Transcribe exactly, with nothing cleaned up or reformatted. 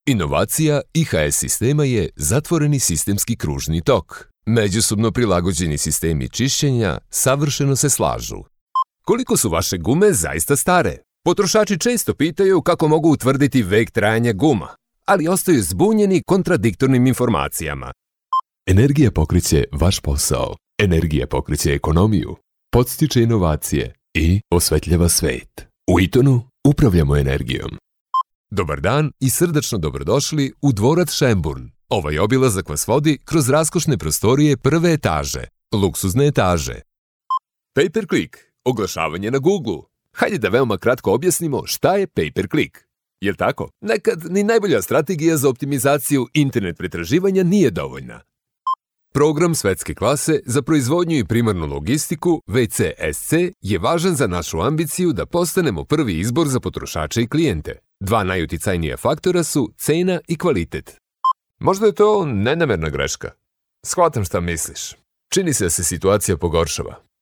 Inovacija I H S sistema je zatvoreni sistemski kružni tok. Međusobno prilagođeni sistemi čišćenja savršeno se slažu. Koliko su vaše gume zaista stare? Potrošači često pitaju kako mogu utvrditi vek trajanja guma, ali ostaju zbunjeni kontradiktornim informacijama. Energija pokreće vaš posao. Energija pokreće ekonomiju, podstiče inovacije i osvetljava svet. U Eatonu upravljamo energijom. Dobar dan i srdačno dobrodošli u dvorac Šemburn. Ovaj obilazak vas vodi kroz raskošne prostorije prve etaže, luksuzne etaže. Pay per click, oglašavanje na Google. Hajde da veoma kratko objasnimo šta je pay per click. Jel tako? Nekad ni najbolja strategija za optimizaciju internet pretraživanja nije dovoljna. Program svetske klase za proizvodnju i primarnu logistiku V C S C je važan za našu ambiciju da postanemo prvi izbor za potrošače i klijente. Dva najuticajnija faktora su cena i kvalitet. Možda je to nenamerna greška. Shvatam šta misliš. Čini se da se situacija pogoršava.